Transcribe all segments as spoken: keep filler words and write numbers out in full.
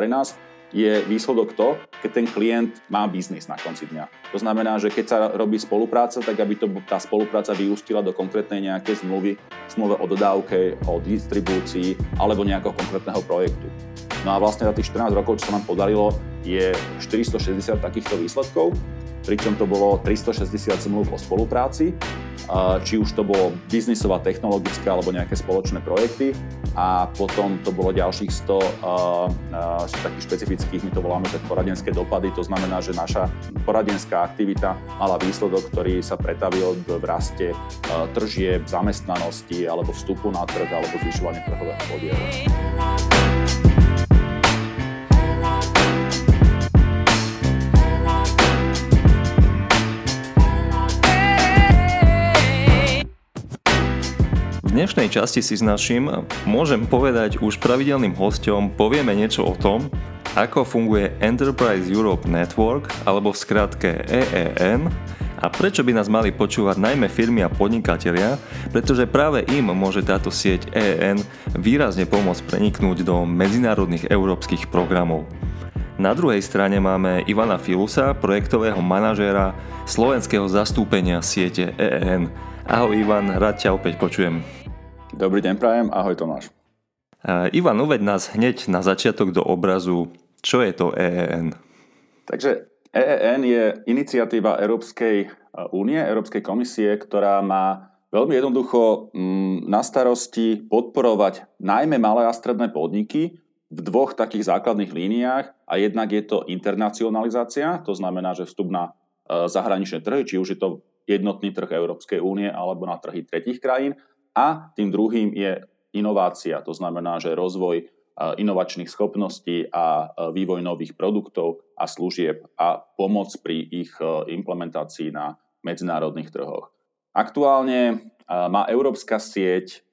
pre nás je výsledok to, keď ten klient má biznis na konci dňa. To znamená, že keď sa robí spolupráca, tak aby to, tá spolupráca vyústila do konkrétnej nejakej zmluvy, zmluve o dodávke, o distribúcii alebo nejakého konkrétneho projektu. No a vlastne za tých štrnásť rokov, čo sa nám podarilo, je štyristošesťdesiat takýchto výsledkov, pričom to bolo tristošesťdesiat zmluv o spolupráci, či už to bolo biznisová, technologická alebo nejaké spoločné projekty, a potom to bolo ďalších sto uh, uh, takých špecifických, my to voláme tak poradenské dopady, to znamená, že naša poradenská aktivita mala výsledok, ktorý sa pretavil v raste uh, tržieb, zamestnanosti alebo vstupu na trh alebo zvyšovanie trhového podielu. V dnešnej časti si s naším, môžem povedať, už pravidelným hosťom povieme niečo o tom, ako funguje Enterprise Europe Network, alebo v skratke E E N, a prečo by nás mali počúvať najmä firmy a podnikatelia, pretože práve im môže táto sieť E E N výrazne pomôcť preniknúť do medzinárodných európskych programov. Na druhej strane máme Ivana Filusa, projektového manažéra slovenského zastúpenia siete E E N. Ahoj Ivan, rád ťa opäť počujem. Dobrý deň prajem, ahoj Tomáš. Uh, Ivan, uveď nás hneď na začiatok do obrazu. Čo je to E E N? Takže E E N je iniciatíva Európskej únie, Európskej komisie, ktorá má veľmi jednoducho mm, na starosti podporovať najmä malé a stredné podniky v dvoch takých základných líniách, a jednak je to internacionalizácia, to znamená, že vstup na uh, zahraničné trhy, či už je to jednotný trh Európskej únie alebo na trhy tretích krajín. A tým druhým je inovácia, to znamená, že rozvoj inovačných schopností a vývoj nových produktov a služieb a pomoc pri ich implementácii na medzinárodných trhoch. Aktuálne má európska sieť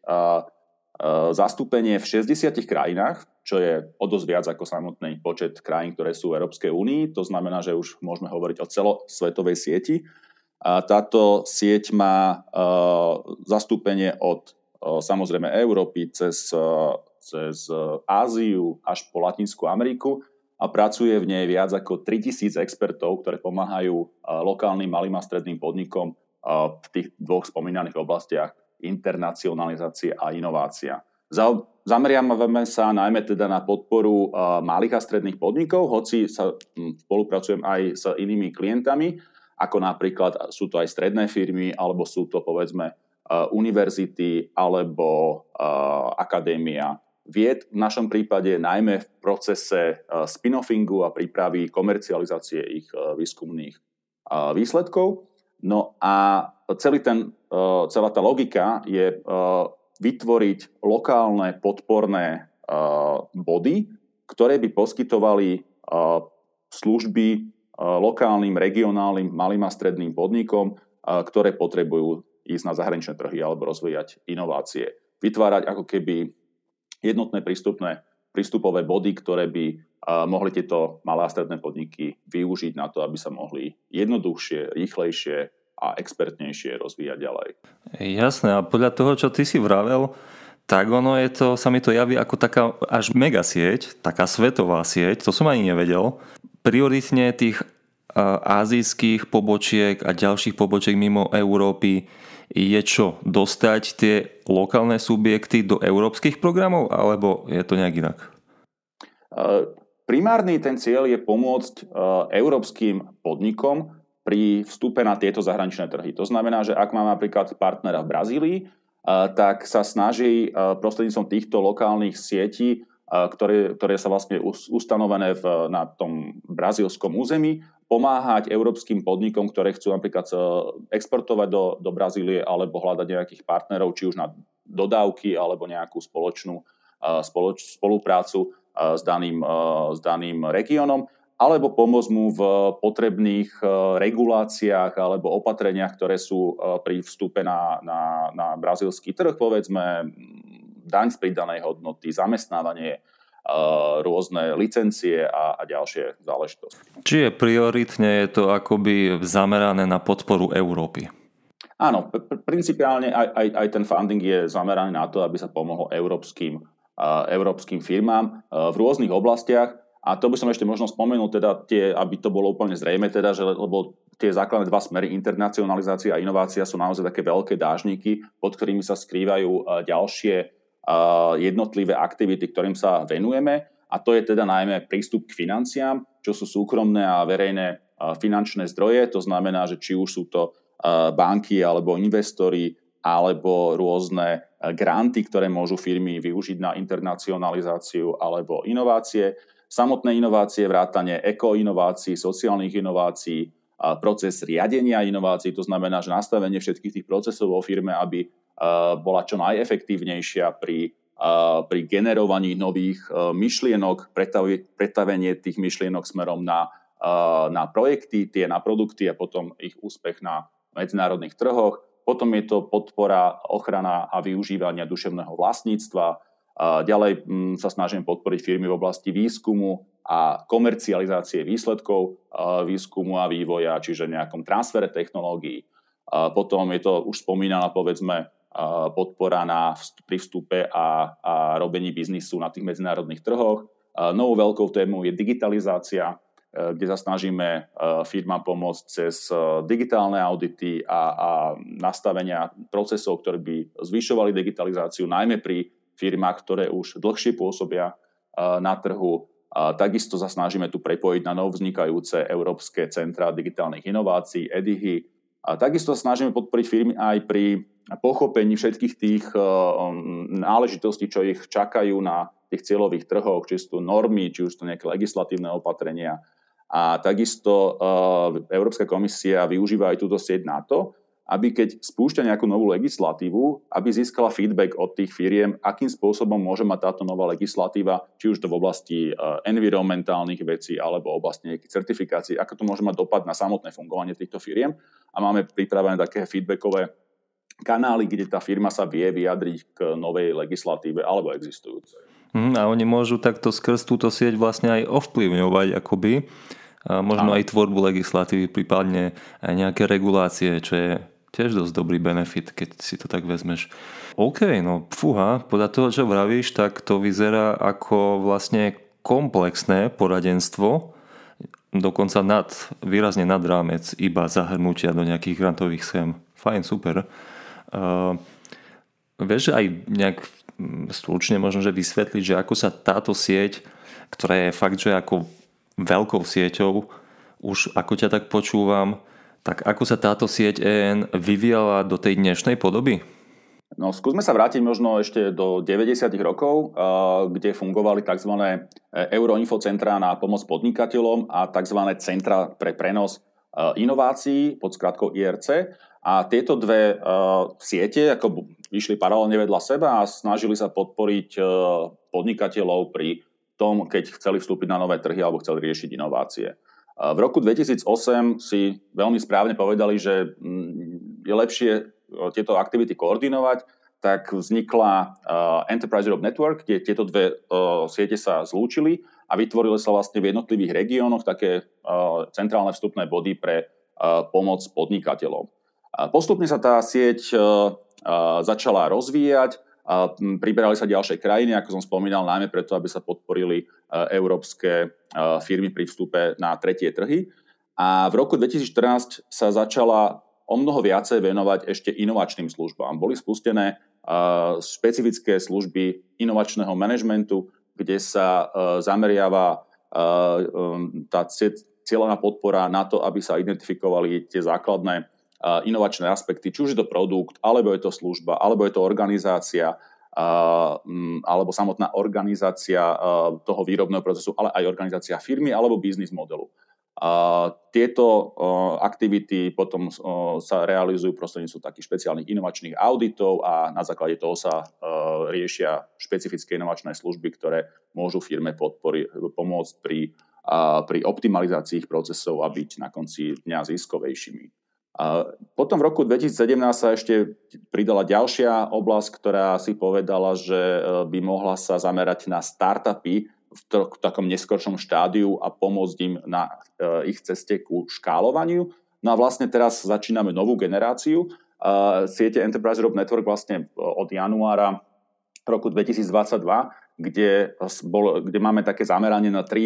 zastúpenie v šesťdesiatich krajinách, čo je o dosť viac ako samotný počet krajín, ktoré sú v Európskej únii. To znamená, že už môžeme hovoriť o celosvetovej sieti. A táto sieť má uh, zastúpenie od uh, samozrejme Európy cez, uh, cez uh, Áziu až po Latinskú Ameriku a pracuje v nej viac ako tritisíc expertov, ktoré pomáhajú uh, lokálnym malým a stredným podnikom uh, v tých dvoch spomínaných oblastiach internacionalizácie a inovácia. Za, zameriavame sa najmä teda na podporu uh, malých a stredných podnikov, hoci sa um, spolupracujem aj s inými klientami, ako napríklad sú to aj stredné firmy, alebo sú to povedzme univerzity, alebo uh, akadémia vied. V našom prípade najmä v procese uh, spin-offingu a prípravy komercializácie ich uh, výskumných uh, výsledkov. No a celý ten, uh, celá tá logika je uh, vytvoriť lokálne podporné uh, body, ktoré by poskytovali uh, služby lokálnym, regionálnym, malým a stredným podnikom, ktoré potrebujú ísť na zahraničné trhy alebo rozvíjať inovácie. Vytvárať ako keby jednotné prístupné, prístupové body, ktoré by mohli tieto malé a stredné podniky využiť na to, aby sa mohli jednoduchšie, rýchlejšie a expertnejšie rozvíjať ďalej. Jasné, a podľa toho, čo ty si vravel, tak ono je to, sa mi to javí ako taká až mega sieť, taká svetová sieť, to som ani nevedel. Prioritne tých ázijských pobočiek a ďalších pobočiek mimo Európy je čo? Dostať tie lokálne subjekty do európskych programov, alebo je to nejak inak? Primárny ten cieľ je pomôcť európskym podnikom pri vstupe na tieto zahraničné trhy. To znamená, že ak mám napríklad partnera v Brazílii, tak sa snaží prostredníctvom týchto lokálnych sietí, ktoré, ktoré sa vlastne ustanovené v, na tom brazílskom území, pomáhať európskym podnikom, ktoré chcú napríklad exportovať do, do Brazílie alebo hľadať nejakých partnerov, či už na dodávky alebo nejakú spoločnú spoloč, spoluprácu s daným, s daným regiónom, alebo pomôcť mu v potrebných reguláciách alebo opatreniach, ktoré sú pri vstupe na, na, na brazílsky trh, povedzme daň z pridanej hodnoty, zamestnávanie, rôzne licencie a, a ďalšie záležitosti. Čiže prioritne je to akoby zamerané na podporu Európy? Áno, pr- principiálne aj, aj, aj ten funding je zameraný na to, aby sa pomohlo európskym, uh, európskym firmám uh, v rôznych oblastiach, A to by som ešte možno spomenul, teda tie, aby to bolo úplne zrejme, teda, že, lebo tie základné dva smery, internacionalizácia a inovácia, sú naozaj také veľké dážniky, pod ktorými sa skrývajú ďalšie jednotlivé aktivity, ktorým sa venujeme. A to je teda najmä prístup k financiám, čo sú súkromné a verejné finančné zdroje. To znamená, že či už sú to banky alebo investori, alebo rôzne granty, ktoré môžu firmy využiť na internacionalizáciu alebo inovácie. Samotné inovácie, vrátane ekoinovácií, sociálnych inovácií, proces riadenia inovácií, to znamená, že nastavenie všetkých tých procesov vo firme, aby bola čo najefektívnejšia pri, pri generovaní nových myšlienok, pretavenie tých myšlienok smerom na, na projekty, tie na produkty a potom ich úspech na medzinárodných trhoch. Potom je to podpora, ochrana a využívania duševného vlastníctva. Ďalej sa snažím podporiť firmy v oblasti výskumu a komercializácie výsledkov výskumu a vývoja, čiže nejakom transfere technológií. Potom je to už spomínaná, povedzme, podpora na pri vstupe a, a robení biznisu na tých medzinárodných trhoch. Novou veľkou témou je digitalizácia, kde sa snažíme firmám pomôcť cez digitálne audity a, a nastavenia procesov, ktoré by zvyšovali digitalizáciu, najmä pri firmách, ktoré už dlhšie pôsobia na trhu. Takisto sa snažíme tu prepojiť na novovznikajúce európske centrá digitálnych inovácií, E D I H I. A takisto sa snažíme podporiť firmy aj pri pochopení všetkých tých náležitostí, čo ich čakajú na tých cieľových trhoch, či sú to normy, či už sú to nejaké legislatívne opatrenia. A takisto Európska komisia využíva aj túto sieť na to, aby keď spúšťa nejakú novú legislatívu, aby získala feedback od tých firiem, akým spôsobom môže mať táto nová legislatíva, či už to v oblasti environmentálnych vecí alebo v oblasti nejakých certifikácií, ako to môže mať dopad na samotné fungovanie týchto firiem. A máme pripravené také feedbackové kanály, kde tá firma sa vie vyjadriť k novej legislatíve alebo existujúcej. Mm, a oni môžu takto skrz túto sieť vlastne aj ovplyvňovať akoby, a možno aj tvorbu legislatívy, prípadne aj nejaké regulácie, čo je tiež dosť dobrý benefit, keď si to tak vezmeš. OK, no fúha, podľa toho, čo vravíš, tak to vyzerá ako vlastne komplexné poradenstvo, dokonca nad, výrazne nad rámec iba zahrnutia do nejakých grantových schém. Fajn, super. Uh, vieš aj nejak stručne možno, že vysvetliť, že ako sa táto sieť, ktorá je fakt, že ako veľkou sieťou, už ako ťa tak počúvam, tak ako sa táto sieť E N vyvíjala do tej dnešnej podoby? No, skúsme sa vrátiť možno ešte do deväťdesiatych rokov, kde fungovali tzv. Euroinfocentrá na pomoc podnikateľom a tzv. Centra pre prenos inovácií pod skratkou I R C. A tieto dve siete ako vyšli paralelne vedľa seba a snažili sa podporiť podnikateľov pri tom, keď chceli vstúpiť na nové trhy alebo chceli riešiť inovácie. V roku dvetisícosem si veľmi správne povedali, že je lepšie tieto aktivity koordinovať, tak vznikla Enterprise Europe Network, kde tieto dve siete sa zlúčili a vytvorili sa vlastne v jednotlivých regiónoch také centrálne vstupné body pre pomoc podnikateľom. Postupne sa tá sieť začala rozvíjať, a priberali sa ďalšie krajiny, ako som spomínal, najmä preto, aby sa podporili európske firmy pri vstupe na tretie trhy. A v roku dvetisícštrnásť sa začala o mnoho viacej venovať ešte inovačným službám. Boli spustené špecifické služby inovačného manažmentu, kde sa zameriava tá cieľená podpora na to, aby sa identifikovali tie základné inovačné aspekty, či už je to produkt, alebo je to služba, alebo je to organizácia, alebo samotná organizácia toho výrobného procesu, ale aj organizácia firmy alebo biznis modelu. Tieto aktivity potom sa realizujú prostredníctvom takých špeciálnych inovačných auditov a na základe toho sa riešia špecifické inovačné služby, ktoré môžu firme podpori, pomôcť pri, pri optimalizácii ich procesov a byť na konci dňa ziskovejšími. A potom v roku dvetisícsedemnásť sa ešte pridala ďalšia oblasť, ktorá si povedala, že by mohla sa zamerať na startupy v takom neskoršom štádiu a pomôcť im na ich ceste ku škálovaniu. No a vlastne teraz začíname novú generáciu. Siete Enterprise Europe Network vlastne od januára roku dvetisícdvadsaťdva, kde, bol, kde máme také zameranie na tri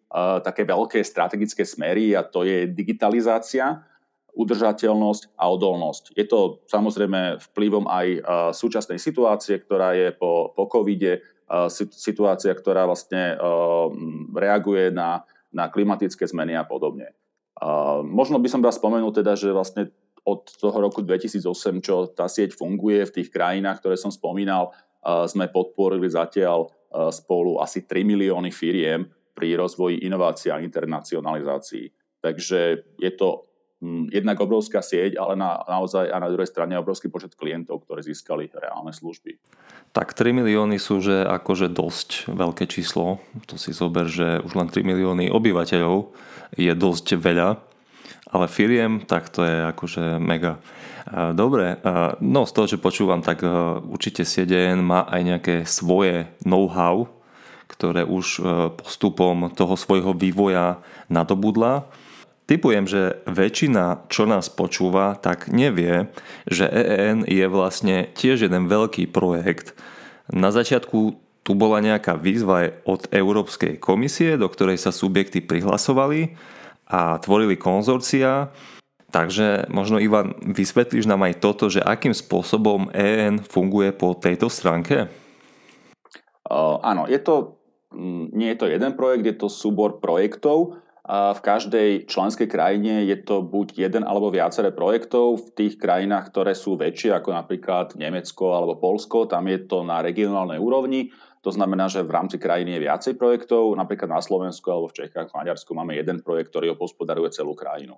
také veľké strategické smery a to je digitalizácia, udržateľnosť a odolnosť. Je to samozrejme vplyvom aj súčasnej situácie, ktorá je po, po covide, situácia, ktorá vlastne reaguje na, na klimatické zmeny a podobne. Možno by som vás spomenul teda, že vlastne od toho roku dvetisícosem, čo tá sieť funguje v tých krajinách, ktoré som spomínal, sme podporili zatiaľ spolu asi tri milióny firiem pri rozvoji inovácií a internacionalizácii. Takže je to jednak obrovská sieť, ale na, naozaj a na druhej strane obrovský počet klientov, ktorí získali reálne služby. Tak tri milióny sú že akože dosť veľké číslo. To si zober, že už len tri milióny obyvateľov je dosť veľa, ale firiem, tak to je akože mega. Dobre, no z toho, čo počúvam, tak určite C D N má aj nejaké svoje know-how, ktoré už postupom toho svojho vývoja nadobudla. Tipujem, že väčšina, čo nás počúva, tak nevie, že E E N je vlastne tiež jeden veľký projekt. Na začiatku tu bola nejaká výzva od Európskej komisie, do ktorej sa subjekty prihlasovali a tvorili konzorcia. Takže možno, Ivan, vysvetlíš nám aj toto, že akým spôsobom E E N funguje po tejto stránke? Uh, áno, je to, nie je to jeden projekt, je to súbor projektov. A v každej členskej krajine je to buď jeden alebo viaceré projektov. V tých krajinách, ktoré sú väčšie, ako napríklad Nemecko alebo Poľsko, tam je to na regionálnej úrovni. To znamená, že v rámci krajiny je viacej projektov. Napríklad na Slovensku alebo v Čechách, v Maďarsku máme jeden projekt, ktorý obhospodaruje celú krajinu.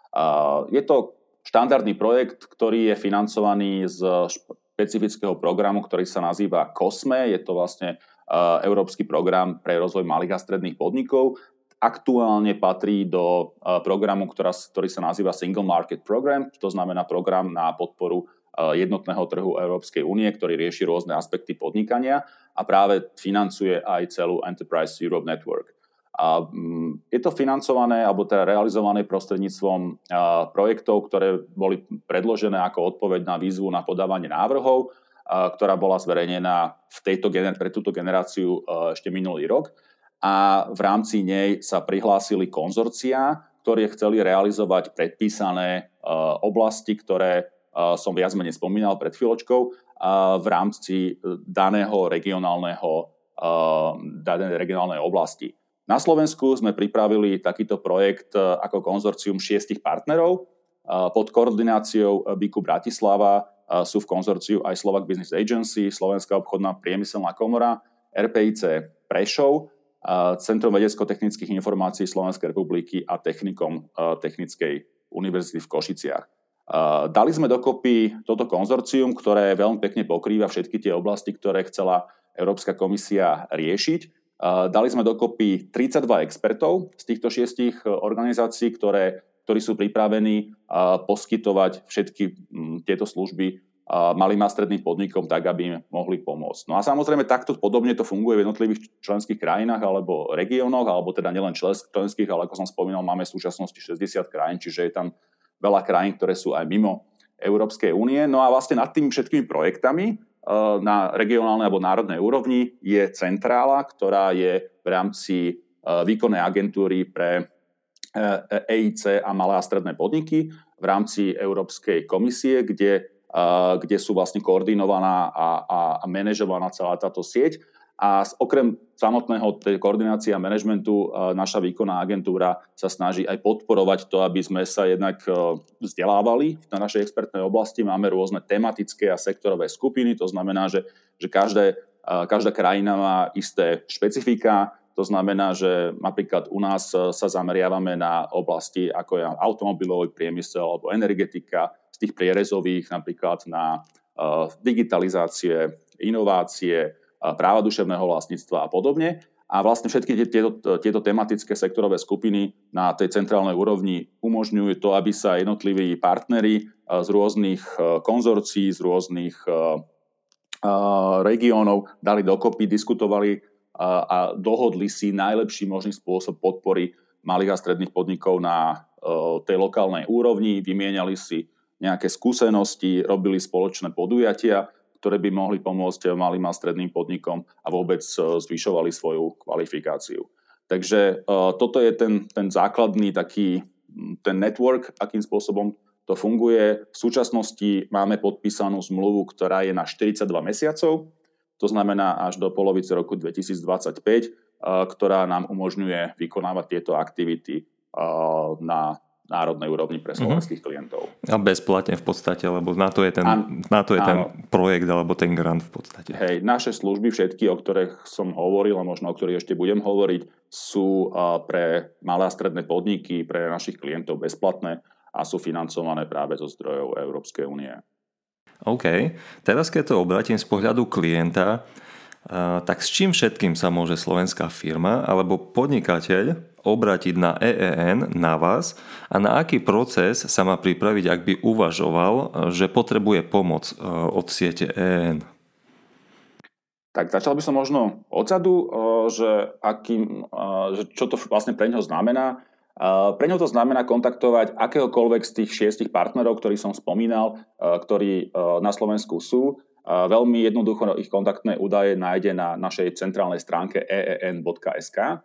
A je to štandardný projekt, ktorý je financovaný z špecifického programu, ktorý sa nazýva COSME. Je to vlastne európsky program pre rozvoj malých a stredných podnikov. Aktuálne patrí do programu, ktorá, ktorý sa nazýva Single Market Program, to znamená program na podporu jednotného trhu Európskej únie, ktorý rieši rôzne aspekty podnikania a práve financuje aj celú Enterprise Europe Network. A je to financované, alebo teda realizované prostredníctvom projektov, ktoré boli predložené ako odpoveď na výzvu na podávanie návrhov, ktorá bola zverejnená v tejto, pre túto generáciu ešte minulý rok. A v rámci nej sa prihlásili konzorcia, ktoré chceli realizovať predpísané uh, oblasti, ktoré uh, som viac menej spomínal pred chvíľočkou, uh, v rámci daného regionálneho, uh, danej regionálnej oblasti. Na Slovensku sme pripravili takýto projekt uh, ako konzorcium šiestich partnerov. Uh, pod koordináciou bé í kú Bratislava uh, sú v konzorciu aj Slovak Business Agency, Slovenská obchodná priemyselná komora, er pé í cé Prešov, Centrum vedecko-technických informácií Slovenskej republiky a Technikum Technickej univerzity v Košiciach. Dali sme dokopy toto konzorcium, ktoré veľmi pekne pokrýva všetky tie oblasti, ktoré chcela Európska komisia riešiť. Dali sme dokopy tridsaťdva expertov z týchto šiestich organizácií, ktoré, ktorí sú pripravení poskytovať všetky tieto služby malým a stredným podnikom tak, aby im mohli pomôcť. No a samozrejme takto podobne to funguje v jednotlivých členských krajinách alebo regiónoch, alebo teda nielen členských, ale ako som spomínal, máme v súčasnosti šesťdesiat krajín, čiže je tam veľa krajín, ktoré sú aj mimo Európskej únie. No a vlastne nad tými všetkými projektami na regionálnej alebo národnej úrovni je centrála, ktorá je v rámci výkonnej agentúry pre é í cé a malé a stredné podniky v rámci Európskej komisie, kde kde sú vlastne koordinovaná a, a, a manažovaná celá táto sieť. A okrem samotného tej koordinácie a manažmentu naša výkonná agentúra sa snaží aj podporovať to, aby sme sa jednak vzdelávali na našej expertnej oblasti. Máme rôzne tematické a sektorové skupiny, to znamená, že, že každé, každá krajina má isté špecifika. To znamená, že napríklad u nás sa zameriavame na oblasti ako je automobilový priemysel alebo energetika, z tých prierezových napríklad na uh, digitalizácie, inovácie, uh, práva duševného vlastníctva a podobne. A vlastne všetky tieto, tieto tematické sektorové skupiny na tej centrálnej úrovni umožňujú to, aby sa jednotliví partneri uh, z rôznych uh, konzorcií, z rôznych uh, uh, regiónov dali dokopy, diskutovali uh, a dohodli si najlepší možný spôsob podpory malých a stredných podnikov na uh, tej lokálnej úrovni, vymieniali si nejaké skúsenosti, robili spoločné podujatia, ktoré by mohli pomôcť malým a stredným podnikom a vôbec zvyšovali svoju kvalifikáciu. Takže uh, toto je ten, ten základný taký, ten network, akým spôsobom to funguje. V súčasnosti máme podpísanú zmluvu, ktorá je na štyridsaťdva mesiacov, to znamená až do polovice roku dvetisícdvadsaťpäť, uh, ktorá nám umožňuje vykonávať tieto aktivity uh, na národnej úrovni pre slovenských uh-huh. klientov. A bezplatne v podstate, lebo na to je ten, An, na to je ten projekt alebo ten grant v podstate. Hej, naše služby všetky, o ktorých som hovoril a možno o ktorých ešte budem hovoriť, sú uh, pre malé a stredné podniky, pre našich klientov bezplatné a sú financované práve zo zdrojov Európskej únie. OK. Teraz keď to obratím z pohľadu klienta, uh, tak s čím všetkým sa môže slovenská firma alebo podnikateľ obrátiť na é é en, na vás a na aký proces sa má pripraviť, ak by uvažoval, že potrebuje pomoc od siete é é en? Tak začal by som možno odzadu, že, akým, že čo to vlastne pre neho znamená. Pre neho to znamená kontaktovať akéhokoľvek z tých šiestich partnerov, ktorých som spomínal, ktorí na Slovensku sú. Veľmi jednoducho ich kontaktné údaje nájde na našej centrálnej stránke e e en bodka es ká,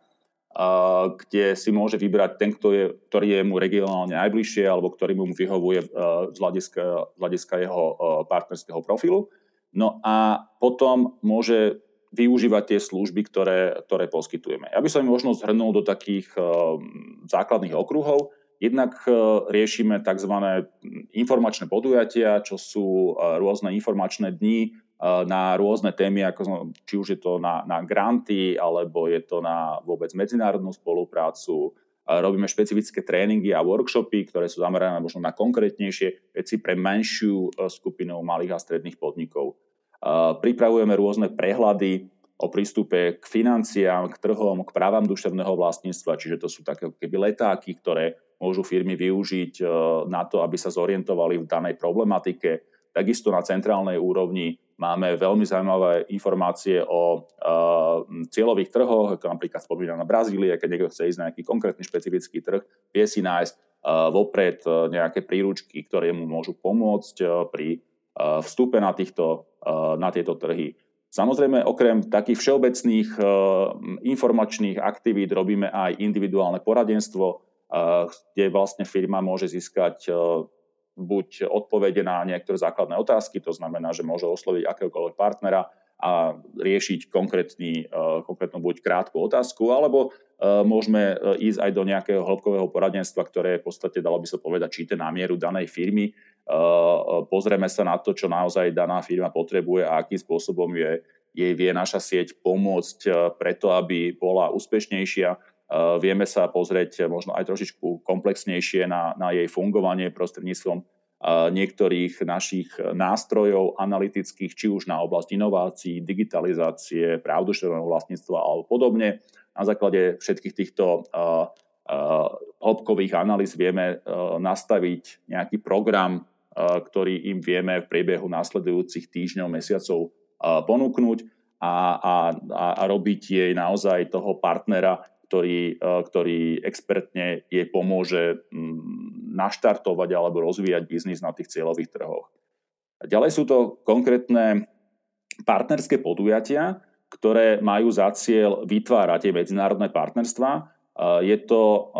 kde si môže vybrať ten, kto je, ktorý je mu regionálne najbližšie alebo ktorý mu vyhovuje z hľadiska, z hľadiska jeho partnerského profilu. No a potom môže využívať tie služby, ktoré, ktoré poskytujeme. Ja by som im možno zhrnul do takých základných okruhov. Jednak riešime tzv. Informačné podujatia, čo sú rôzne informačné dni na rôzne témy, ako, či už je to na, na granty, alebo je to na vôbec medzinárodnú spoluprácu. Robíme špecifické tréningy a workshopy, ktoré sú zamerané možno na konkrétnejšie veci pre menšiu skupinu malých a stredných podnikov. Pripravujeme rôzne prehľady o prístupe k financiám, k trhom, k právam duševného vlastníctva, čiže to sú také keby letáky, ktoré môžu firmy využiť na to, aby sa zorientovali v danej problematike. Takisto na centrálnej úrovni máme veľmi zaujímavé informácie o uh, cieľových trhoch, ako napríklad spomínaná Brazília, keď niekto chce ísť na nejaký konkrétny špecifický trh, vie si nájsť uh, vopred uh, nejaké príručky, ktoré mu môžu pomôcť uh, pri uh, vstupe na, týchto, uh, na tieto trhy. Samozrejme, okrem takých všeobecných uh, informačných aktivít robíme aj individuálne poradenstvo, uh, kde vlastne firma môže získať uh, buď odpovede na niektoré základné otázky, to znamená, že môže osloviť akéhokoľvek partnera a riešiť konkrétny, konkrétnu buď krátku otázku, alebo môžeme ísť aj do nejakého hĺbkového poradenstva, ktoré v podstate, dalo by sa povedať, číte na mieru danej firmy. Pozrieme sa na to, čo naozaj daná firma potrebuje a akým spôsobom je, jej vie naša sieť pomôcť preto, aby bola úspešnejšia. Uh, vieme sa pozrieť možno aj trošičku komplexnejšie na, na jej fungovanie prostredníctvom uh, niektorých našich nástrojov analytických, či už na oblasť inovácií, digitalizácie, práv duševného vlastníctva alebo podobne. Na základe všetkých týchto uh, uh, hĺbkových analýz vieme uh, nastaviť nejaký program, uh, ktorý im vieme v priebehu následujúcich týždňov, mesiacov uh, ponúknuť a, a, a, a robiť jej naozaj toho partnera, Ktorý, ktorý expertne jej pomôže naštartovať alebo rozvíjať biznis na tých cieľových trhoch. Ďalej sú to konkrétne partnerské podujatia, ktoré majú za cieľ vytvárať tie medzinárodné partnerstvá. Je to,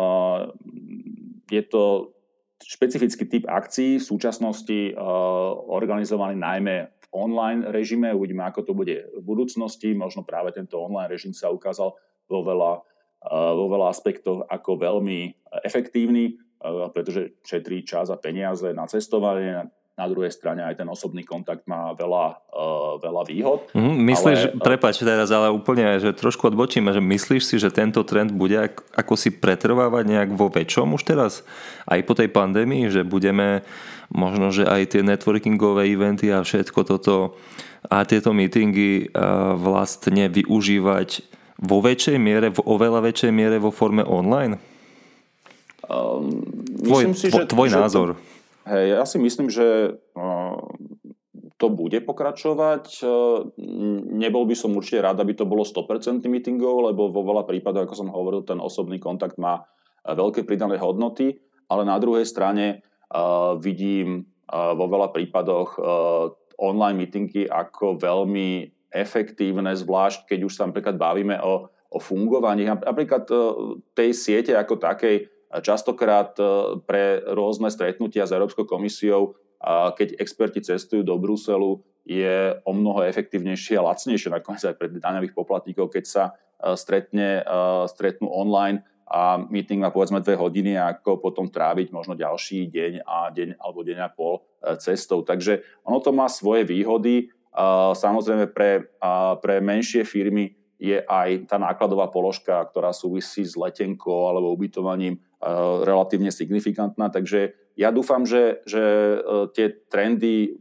je to špecifický typ akcií, v súčasnosti organizovaný najmä v online režime. Uvidíme, ako to bude v budúcnosti. Možno práve tento online režim sa ukázal vo veľa vo veľa aspektoch ako veľmi efektívny, pretože šetrí čas a peniaze na cestovanie. Na druhej strane aj ten osobný kontakt má veľa, veľa výhod. Mm, myslíš, ale... prepáč teraz, ale úplne, že trošku odbočíme, že myslíš si, že tento trend bude ako si pretrvávať nejak vo väčšom už teraz? Aj po tej pandémii, že budeme možno, že aj tie networkingové eventy a všetko toto a tieto meetingy vlastne využívať vo väčšej miere, v oveľa väčšej miere vo forme online? Um, tvoj si, že, tvoj že názor. To, hej, ja si myslím, že uh, to bude pokračovať. Uh, nebol by som určite rád, aby to bolo sto percent meetingov, lebo vo veľa prípadov, ako som hovoril, ten osobný kontakt má uh, veľké pridané hodnoty, ale na druhej strane uh, vidím uh, vo veľa prípadoch uh, online meetingy ako veľmi efektívne, zvlášť keď už sa napríklad bavíme o, o o fungovaní napríklad tej siete ako takej. Častokrát pre rôzne stretnutia s Európskou komisiou, keď experti cestujú do Bruselu, je o mnoho efektívnejšie a lacnejšie nakoniec aj pre daňových poplatníkov, keď sa stretne, stretnú online a meeting má povedzme dve hodiny, ako potom tráviť možno ďalší deň a deň alebo deň a pol cestou. Takže ono to má svoje výhody. Samozrejme pre, pre menšie firmy je aj tá nákladová položka, ktorá súvisí s letenkou alebo ubytovaním, relatívne signifikantná. Takže ja dúfam, že, že tie trendy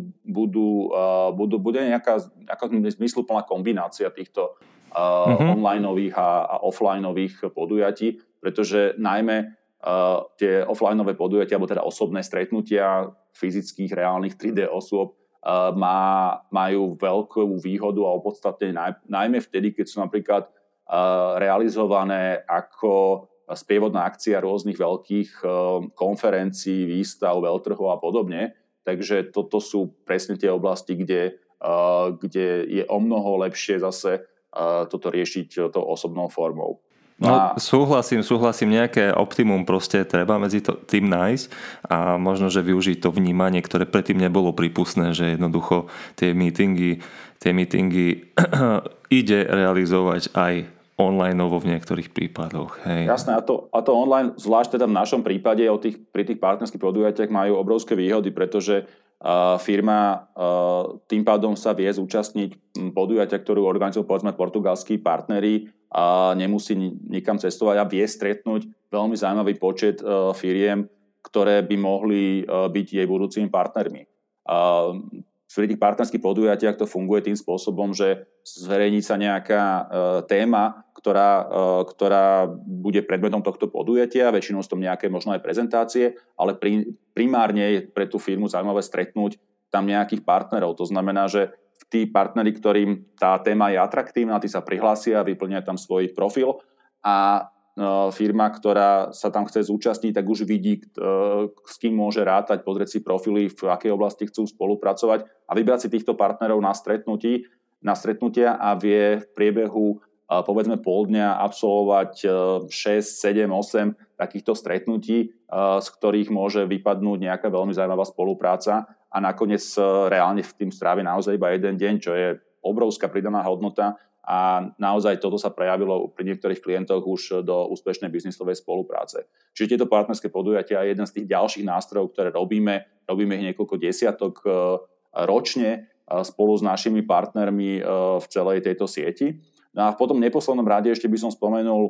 budú, budú, bude nejaká, nejaká zmysluplná kombinácia týchto uh-huh. onlineových a, a offlineových podujatí, pretože najmä uh, tie offlineové podujatia, alebo teda osobné stretnutia fyzických, reálnych tri dé osôb uh, má, majú veľkú výhodu a opodstatnenie naj, najmä vtedy, keď sú napríklad uh, realizované ako sprievodná akcia rôznych veľkých konferencií, výstav, veľtrhov a podobne. Takže toto sú presne tie oblasti, kde, kde je o mnoho lepšie zase toto riešiť tou osobnou formou. No, a... súhlasím, súhlasím, nejaké optimum proste treba medzi to, tým nájsť a možno, že využiť to vnímanie, ktoré predtým nebolo prípustné, že jednoducho tie meetingy, tie meetingy ide realizovať aj online v niektorých prípadoch. Hej. Jasné, a to, a to online, zvlášť teda v našom prípade o tých, pri tých partnerských podujatiach majú obrovské výhody, pretože uh, firma uh, tým pádom sa vie zúčastniť podujatia, ktorú organizujú povedzme portugalskí partneri a nemusí nikam cestovať a vie stretnúť veľmi zaujímavý počet uh, firiem, ktoré by mohli uh, byť jej budúcimi partnermi. Uh, Pri tých partnerských podujatiach to funguje tým spôsobom, že zverejní sa nejaká e, téma, ktorá, e, ktorá bude predmetom tohto podujatia, väčšinou sú to nejaké možno aj prezentácie, ale pri, primárne je pre tú firmu zaujímavé stretnúť tam nejakých partnerov. To znamená, že tí partneri, ktorým tá téma je atraktívna, tí sa prihlásia, vyplnia tam svoj profil a firma, ktorá sa tam chce zúčastniť, tak už vidí, s kým môže rátať, pozrieť si profily, v akej oblasti chcú spolupracovať a vybrať si týchto partnerov na stretnutí, na stretnutia a vie v priebehu povedzme pol dňa absolvovať šesť, sedem, osem takýchto stretnutí, z ktorých môže vypadnúť nejaká veľmi zaujímavá spolupráca a nakoniec reálne v tým strávi naozaj iba jeden deň, čo je obrovská pridaná hodnota. A naozaj toto sa prejavilo pri niektorých klientoch už do úspešnej biznisovej spolupráce. Čiže tieto partnerské podujatia je jeden z tých ďalších nástrojov, ktoré robíme. Robíme ich niekoľko desiatok ročne spolu s našimi partnermi v celej tejto sieti. No a v potom neposlednom rade ešte by som spomenul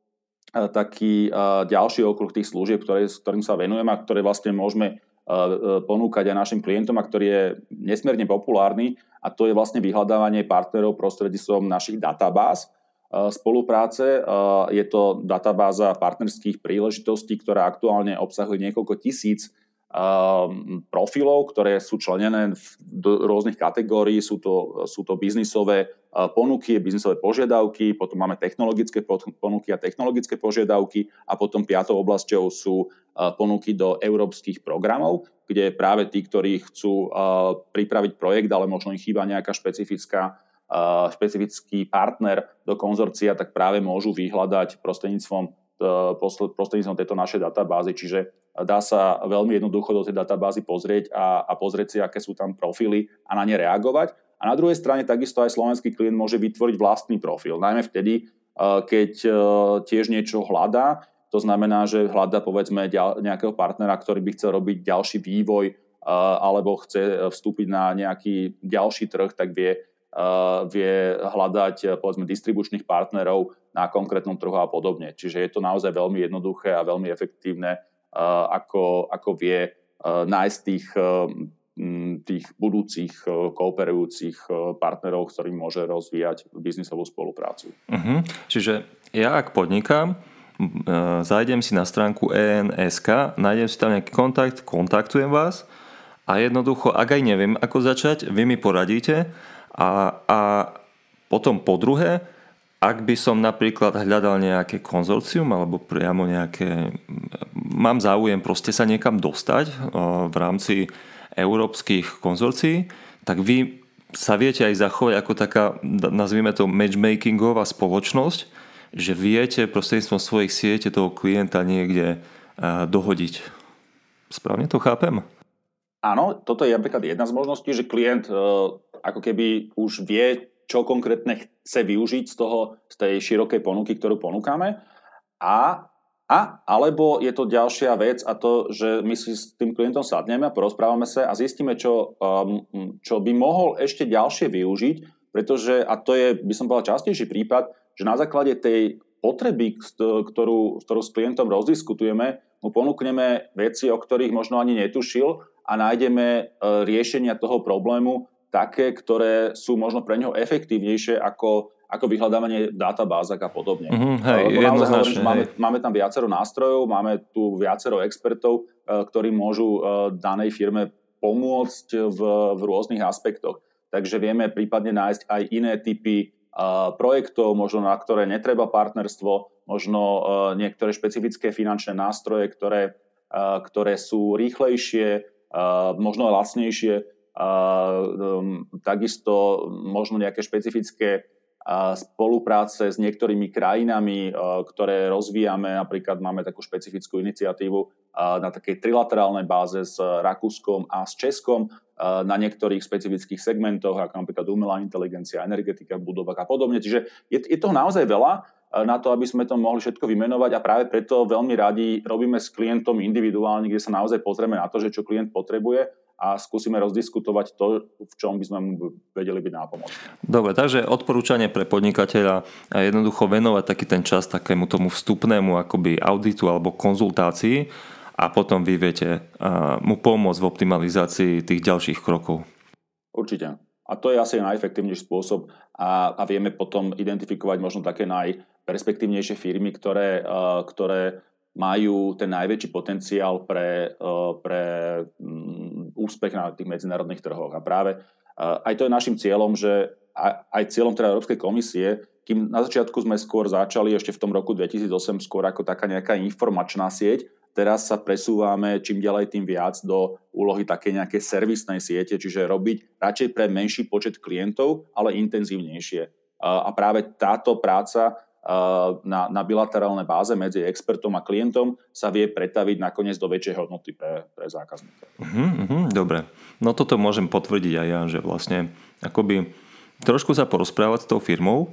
taký ďalší okruh tých služieb, ktoré, ktorým sa venujeme a ktoré vlastne môžeme ponúkať aj našim klientom a ktorý je nesmierne populárny a to je vlastne vyhľadávanie partnerov prostredníctvom našich databáz spolupráce. Je to databáza partnerských príležitostí, ktorá aktuálne obsahuje niekoľko tisíc profilov, ktoré sú členené do rôznych kategórií. Sú to, sú to biznisové ponuky, biznisové požiadavky, potom máme technologické ponuky a technologické požiadavky a potom piatou oblasťou sú ponuky do európskych programov, kde práve tí, ktorí chcú pripraviť projekt, ale možno im chýba nejaká špecifická, špecifický partner do konzorcia, tak práve môžu vyhľadať prostredníctvom, prostredníctvom tejto našej databázy. Čiže dá sa veľmi jednoducho do tej databázy pozrieť a, a pozrieť si, aké sú tam profily a na ne reagovať. A na druhej strane takisto aj slovenský klient môže vytvoriť vlastný profil. Najmä vtedy, keď tiež niečo hľadá. To znamená, že hľadá povedzme nejakého partnera, ktorý by chcel robiť ďalší vývoj alebo chce vstúpiť na nejaký ďalší trh, tak vie, vie hľadať povedzme distribučných partnerov na konkrétnom trhu a podobne. Čiže je to naozaj veľmi jednoduché a veľmi efektívne, ako, ako vie nájsť tých, tých budúcich kooperujúcich partnerov, s ktorými môže rozvíjať biznisovú spoluprácu. Uh-huh. Čiže ja ak podnikám, zajdem si na stránku é en es ká, nájdem si tam nejaký kontakt, kontaktujem vás a jednoducho, ak aj neviem, ako začať, vy mi poradíte a, a potom po druhé, ak by som napríklad hľadal nejaké konzorcium alebo priamo nejaké, mám záujem proste sa niekam dostať v rámci európskych konzorcií, tak vy sa viete aj zachovať ako taká, nazvime to matchmakingová spoločnosť, že viete prostredníctvom svojich siete toho klienta niekde dohodiť. Správne to chápem? Áno, toto je napríklad jedna z možností, že klient ako keby už vie, čo konkrétne chce využiť z toho, z tej širokej ponuky, ktorú ponúkame. A, a alebo je to ďalšia vec a to, že my si s tým klientom sadneme a porozprávame sa a zistíme, čo, um, čo by mohol ešte ďalšie využiť, pretože, a to je, by som povedal, častejší prípad, že na základe tej potreby, ktorú, ktorú s klientom rozdiskutujeme, mu ponúkneme veci, o ktorých možno ani netušil a nájdeme riešenia toho problému také, ktoré sú možno pre neho efektívnejšie ako, ako vyhľadávanie v databázach a podobne. Mm-hmm, hej, hovorím, že máme, máme tam viacero nástrojov, máme tu viacero expertov, ktorí môžu danej firme pomôcť v, v rôznych aspektoch. Takže vieme prípadne nájsť aj iné typy projektov, možno na ktoré netreba partnerstvo, možno niektoré špecifické finančné nástroje, ktoré, ktoré sú rýchlejšie, možno lacnejšie, takisto možno nejaké špecifické spolupráce s niektorými krajinami, ktoré rozvíjame. Napríklad máme takú špecifickú iniciatívu na takej trilaterálnej báze s Rakúskom a s Českom na niektorých špecifických segmentoch, ako napríklad umelá inteligencia, energetika v budovách a podobne. Čiže je, je toho naozaj veľa na to, aby sme to mohli všetko vymenovať a práve preto veľmi radi robíme s klientom individuálne, kde sa naozaj pozrieme na to, že čo klient potrebuje a skúsime rozdiskutovať to, v čom by sme mu vedeli byť nápomocní. Dobre, takže odporúčanie pre podnikateľa jednoducho venovať taký ten čas takému tomu vstupnému akoby auditu alebo konzultácii a potom vy viete uh, mu pomôcť v optimalizácii tých ďalších krokov. Určite. A to je asi najefektívnejší spôsob a, a vieme potom identifikovať možno také najperspektívnejšie firmy, ktoré, uh, ktoré majú ten najväčší potenciál pre, uh, pre um, úspech na tých medzinárodných trhoch. A práve uh, aj to je našim cieľom, že aj, aj cieľom teda Európskej komisie, kým na začiatku sme skôr začali ešte v tom roku dvetisícosem skôr ako taká nejaká informačná sieť, teraz sa presúvame čím ďalej tým viac do úlohy také nejakej servisnej siete, čiže robiť radšej pre menší počet klientov, ale intenzívnejšie. A práve táto práca na, na bilaterálnej báze medzi expertom a klientom sa vie pretaviť nakoniec do väčšej hodnoty pre, pre zákazníka. Uh-huh, uh-huh, dobre. No toto môžem potvrdiť aj ja, že vlastne akoby trošku sa porozprávať s tou firmou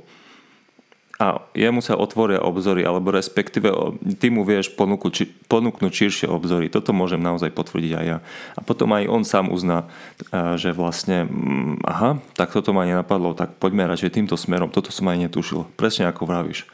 a jemu sa otvoria obzory, alebo respektíve ty mu vieš ponúknuť, či, ponúknuť širšie obzory. Toto môžem naozaj potvrdiť aj ja. A potom aj on sám uzná, že vlastne aha, tak toto ma nenapadlo, tak poďme radšej týmto smerom. Toto som aj netušil. Presne ako vravíš.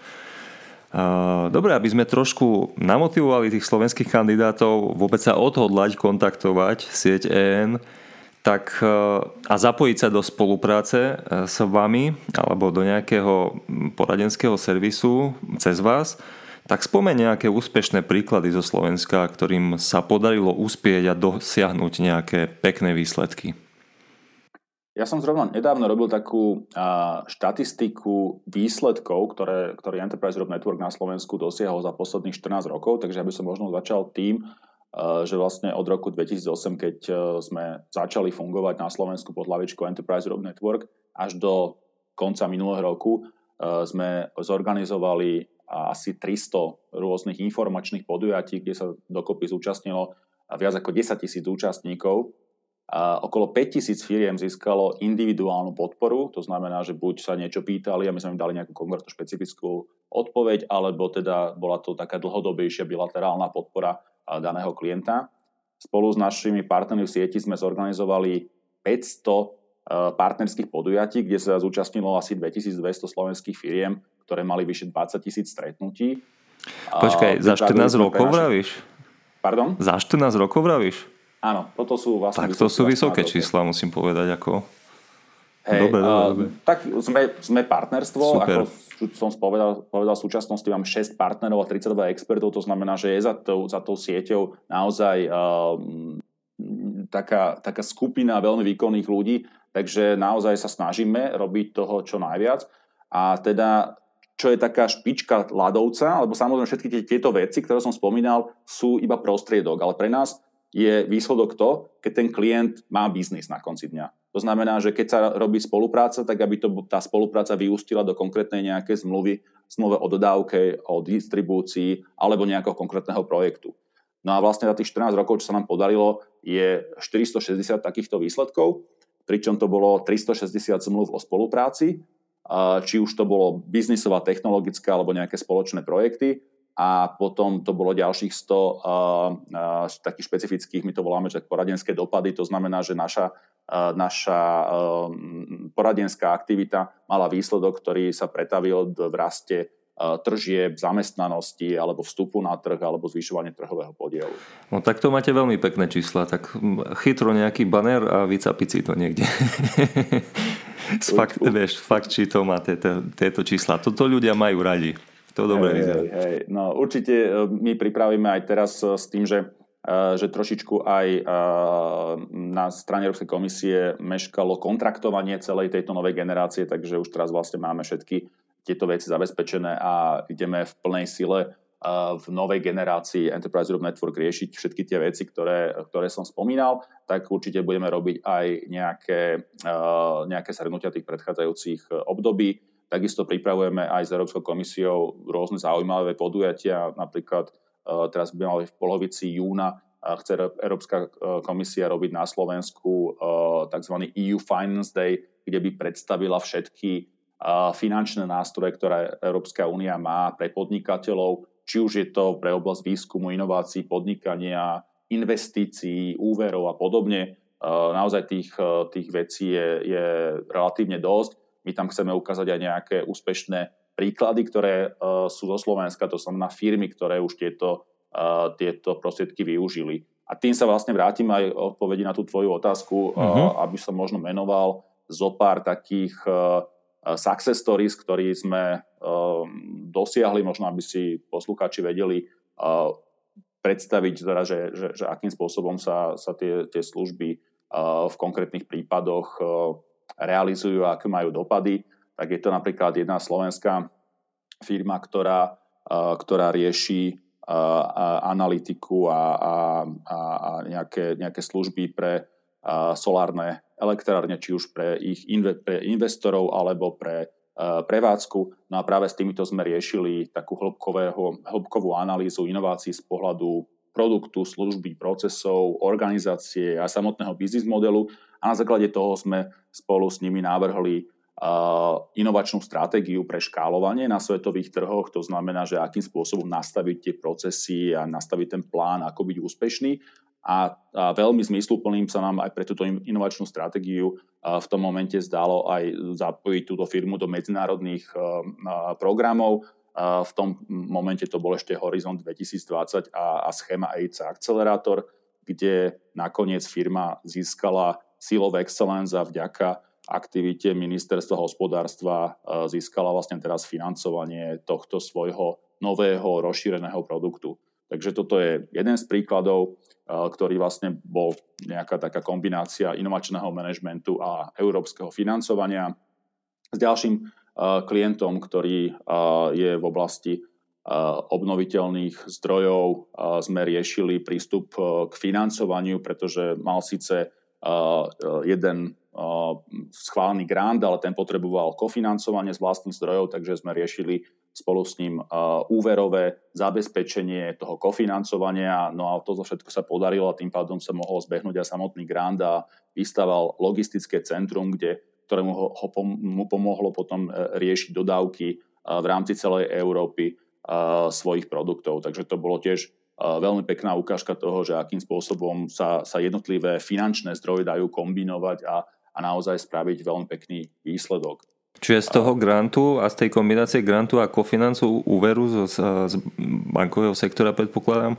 Dobre, aby sme trošku namotivovali tých slovenských kandidátov vôbec sa odhodlať kontaktovať sieť é en, tak a zapojiť sa do spolupráce s vami alebo do nejakého poradenského servisu cez vás, tak spomeň nejaké úspešné príklady zo Slovenska, ktorým sa podarilo uspieť a dosiahnuť nejaké pekné výsledky. Ja som zrovna nedávno robil takú a, štatistiku výsledkov, ktoré, ktorý Enterprise Europe Network na Slovensku dosiahol za posledných štrnásť rokov, takže aby som možno začal tým, že vlastne od roku dvetisícosem, keď sme začali fungovať na Slovensku pod hlavičkou Enterprise Europe Network, až do konca minulého roku sme zorganizovali asi tristo rôznych informačných podujatí, kde sa dokopy zúčastnilo viac ako desaťtisíc účastníkov. A okolo päťtisíc firiem získalo individuálnu podporu, to znamená, že buď sa niečo pýtali a my sme im dali nejakú konkrétnu špecifickú odpoveď, alebo teda bola to taká dlhodobejšia bilaterálna podpora daného klienta. Spolu s našimi partnermi v sieti sme zorganizovali päťsto partnerských podujatí, kde sa zúčastnilo asi dvetisícdvesto slovenských firiem, ktoré mali vyše dvadsaťtisíc stretnutí. Počkaj, za štrnásť rokov vravíš? Pardon? Za štrnásť rokov vravíš? Áno, toto sú vlastne... Tak to sú vysoké čísla, musím povedať, ako... Hej, dobre, dobre, dobre. Uh, tak sme, sme partnerstvo, super. Ako som povedal, povedal v súčasnosti mám šesť partnerov a tridsaťdva expertov, to znamená, že je za tou, za tou sieťou naozaj uh, taká, taká skupina veľmi výkonných ľudí, takže naozaj sa snažíme robiť toho čo najviac a teda čo je taká špička ľadovca, lebo samozrejme všetky tieto veci, ktoré som spomínal, sú iba prostriedok, ale pre nás je výsledok to, keď ten klient má biznis na konci dňa. To znamená, že keď sa robí spolupráca, tak aby to, tá spolupráca vyústila do konkrétnej nejakej zmluvy, zmluve o dodávke, o distribúcii alebo nejakého konkrétneho projektu. No a vlastne za tých štrnásť rokov, čo sa nám podarilo, je štyristošesťdesiat takýchto výsledkov, pričom to bolo tristošesťdesiat zmluv o spolupráci, či už to bolo biznisová, technologická alebo nejaké spoločné projekty. A potom to bolo ďalších sto uh, uh, takých špecifických, my to voláme, že poradenské dopady, to znamená, že naša, uh, naša uh, poradenská aktivita mala výsledok, ktorý sa pretavil v raste uh, tržieb, zamestnanosti alebo vstupu na trh alebo zvyšovanie trhového podielu. No tak to máte veľmi pekné čísla, tak chytro nejaký banér a vycapiť si to niekde. fakt, vieš, fakt, či to má tieto, tieto čísla. Toto ľudia majú radi. To dobre vyzerá. Hej, hej. No, určite my pripravíme aj teraz s tým, že, že trošičku aj na strane Európskej komisie meškalo kontraktovanie celej tejto novej generácie, takže už teraz vlastne máme všetky tieto veci zabezpečené a ideme v plnej sile v novej generácii Enterprise Europe Network riešiť všetky tie veci, ktoré, ktoré som spomínal, tak určite budeme robiť aj nejaké, nejaké zhrnutia tých predchádzajúcich období. Takisto pripravujeme aj s Európskou komisiou rôzne zaujímavé podujatia. Napríklad teraz by mali v polovici júna chce Európska komisia robiť na Slovensku tzv. é ú Finance Day, kde by predstavila všetky finančné nástroje, ktoré Európska únia má pre podnikateľov, či už je to pre oblasť výskumu, inovácií, podnikania, investícií, úverov a podobne. Naozaj tých, tých vecí je, je relatívne dosť. My tam chceme ukázať aj nejaké úspešné príklady, ktoré uh, sú zo Slovenska, to znamená firmy, ktoré už tieto, uh, tieto prostriedky využili. A tým sa vlastne vrátim aj odpovedi na tú tvoju otázku, uh-huh. uh, aby som možno menoval zo pár takých uh, success stories, ktoré sme uh, dosiahli, možno aby si poslucháči vedeli uh, predstaviť, teda, že, že, že akým spôsobom sa, sa tie, tie služby uh, v konkrétnych prípadoch uh, realizujú a aké majú dopady, tak je to napríklad jedna slovenská firma, ktorá, ktorá rieši analytiku a, a, a nejaké, nejaké služby pre solárne elektrárne, či už pre ich pre investorov alebo pre prevádzku. No a práve s týmito sme riešili takú hĺbkového, hĺbkovú analýzu inovácií z pohľadu produktu, služby, procesov, organizácie a samotného biznis modelu. A na základe toho sme spolu s nimi navrhli uh, inovačnú stratégiu pre škálovanie na svetových trhoch. To znamená, že akým spôsobom nastaviť tie procesy a nastaviť ten plán, ako byť úspešný. A, a veľmi zmysluplným sa nám aj pre túto inovačnú stratégiu uh, v tom momente zdalo aj zapojiť túto firmu do medzinárodných uh, uh, programov. Uh, v tom momente to bol ešte Horizont dvetisícdvadsať a, a schéma á í cé Accelerator, kde nakoniec firma získala Seal of Excellence a vďaka aktivite Ministerstva hospodárstva získala vlastne teraz financovanie tohto svojho nového rozšíreného produktu. Takže toto je jeden z príkladov, ktorý vlastne bol nejaká taká kombinácia inovačného manažmentu a európskeho financovania. S ďalším klientom, ktorý je v oblasti obnoviteľných zdrojov, sme riešili prístup k financovaniu, pretože mal síce Uh, jeden uh, schválený grant, ale ten potreboval kofinancovanie z vlastných zdrojov, takže sme riešili spolu s ním uh, úverové zabezpečenie toho kofinancovania. No a toto všetko sa podarilo a tým pádom sa mohol zbehnúť aj samotný grant a vystával logistické centrum, kde, ktorému ho, ho pom- mu pomohlo potom uh, riešiť dodávky uh, v rámci celej Európy uh, svojich produktov. Takže to bolo tiež veľmi pekná ukážka toho, že akým spôsobom sa, sa jednotlivé finančné zdroje dajú kombinovať a, a naozaj spraviť veľmi pekný výsledok. Čiže z toho grantu a z tej kombinácie grantu a kofinancu úveru z, z bankového sektora, predpokladám,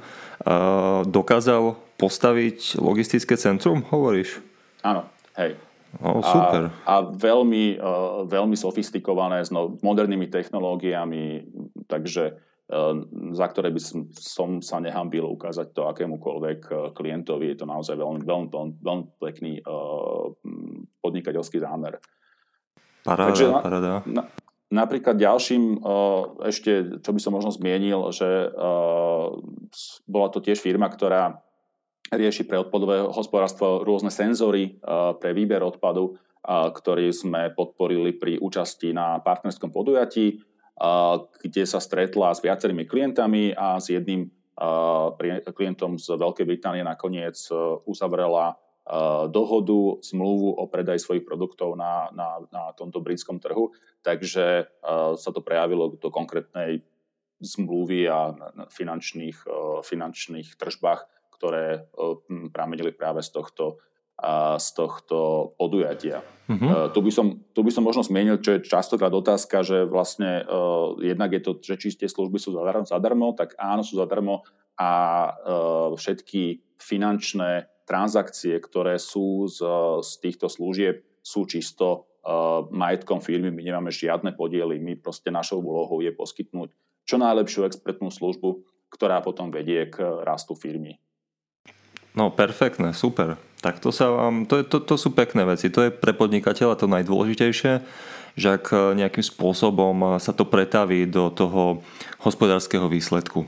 dokázal postaviť logistické centrum, hovoríš? Áno, hej. Oh, super. A, a veľmi, veľmi sofistikované s modernými technológiami, takže za ktoré by som, som sa nehanbil ukázať to akémukoľvek klientovi. Je to naozaj veľmi, veľmi, veľmi pekný uh, podnikateľský zámer. Paráda, Takže na, paráda. Na, napríklad ďalším, uh, ešte, čo by som možno zmienil, že uh, bola to tiež firma, ktorá rieši pre odpadové hospodárstvo rôzne senzory pre výber odpadu, ktorý sme podporili pri účasti na partnerskom podujatí, kde sa stretla s viacerými klientami a s jedným klientom z Veľkej Británie nakoniec uzavrela dohodu, zmluvu o predaji svojich produktov na, na, na tomto britskom trhu. Takže sa to prejavilo do konkrétnej zmluvy a finančných, finančných tržbách, ktoré pramenili práve z tohto, z tohto podujatia. Mm-hmm. Tu by som, tu by som možno zmienil, čo je častokrát otázka, že vlastne uh, jednak je to, že či tie služby sú zadarmo, zadarmo, tak áno, sú zadarmo a uh, všetky finančné transakcie, ktoré sú z, z týchto služieb, sú čisto uh, majetkom firmy. My nemáme žiadne podiely, my proste našou úlohou je poskytnúť čo najlepšiu expertnú službu, ktorá potom vedie k rastu firmy. No, perfektné, super. Tak to, sa vám, to, to, to sú pekné veci. To je pre podnikateľa to najdôležitejšie, že ak nejakým spôsobom sa to pretaví do toho hospodárskeho výsledku.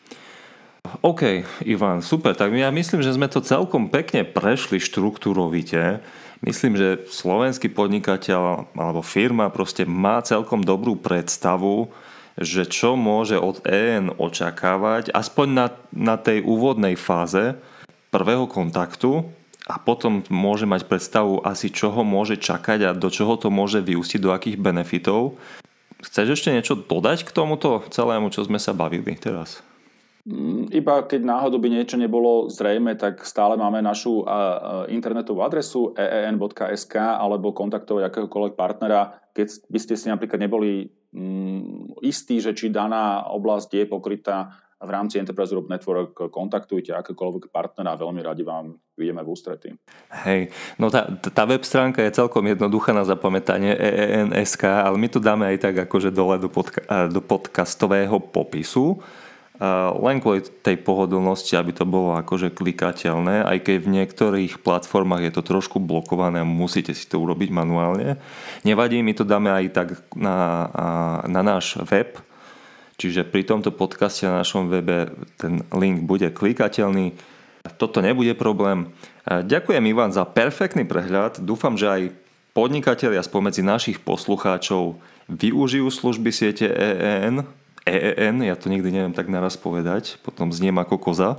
OK, Ivan, super. Tak ja myslím, že sme to celkom pekne prešli štruktúrovite. Myslím, že slovenský podnikateľ alebo firma proste má celkom dobrú predstavu, že čo môže od é en očakávať, aspoň na, na tej úvodnej fáze prvého kontaktu, a potom môže mať predstavu asi čoho môže čakať a do čoho to môže vyústiť, do akých benefitov. Chceš ešte niečo dodať k tomuto celému, čo sme sa bavili teraz? Iba keď náhodou by niečo nebolo zrejme, tak stále máme našu internetovú adresu e e n bodka es ká alebo kontaktovať akéhokoľvek partnera. Keď by ste si napríklad neboli istí, že či daná oblasť je pokrytá v rámci Enterprise Europe Network, kontaktujte akékoľvek partnera a veľmi radi vám vidíme v ústretí. Hej, no tá, tá web stránka je celkom jednoduchá na zapamätanie e e n bodka es ká, ale my to dáme aj tak akože dole do, podka- do podcastového popisu, len kvôli tej pohodlnosti, aby to bolo akože klikateľné, aj keď v niektorých platformách je to trošku blokované a musíte si to urobiť manuálne. Nevadí, my to dáme aj tak na, na náš web. Čiže pri tomto podcaste na našom webe ten link bude klikateľný. Toto nebude problém. Ďakujem, Ivan, za perfektný prehľad. Dúfam, že aj podnikatelia spomedzi našich poslucháčov využijú služby siete é é en. é é en, ja to nikdy neviem tak naraz povedať, potom zniem ako koza.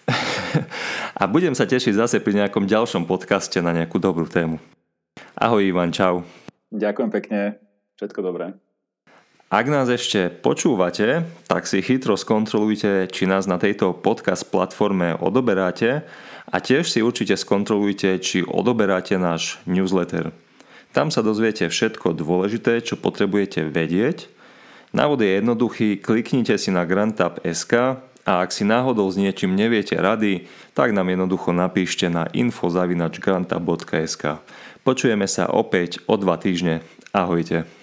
A budem sa tešiť zase pri nejakom ďalšom podcaste na nejakú dobrú tému. Ahoj, Ivan, čau. Ďakujem pekne, všetko dobré. Ak nás ešte počúvate, tak si chytro skontrolujte, či nás na tejto podcast platforme odoberáte a tiež si určite skontrolujte, či odoberáte náš newsletter. Tam sa dozviete všetko dôležité, čo potrebujete vedieť. Návod je jednoduchý, kliknite si na grantap bodka es ká a ak si náhodou s niečím neviete rady, tak nám jednoducho napíšte na info zavináč grantap bodka es ká. Počujeme sa opäť o dva týždne. Ahojte.